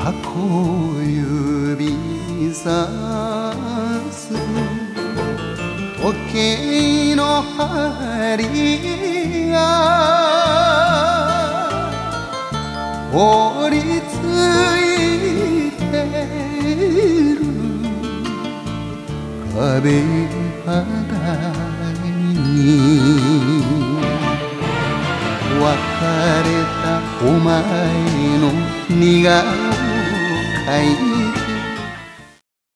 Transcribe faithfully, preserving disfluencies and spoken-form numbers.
小指さす時計の針が折りついてる壁肌に別れたお前の似顔絵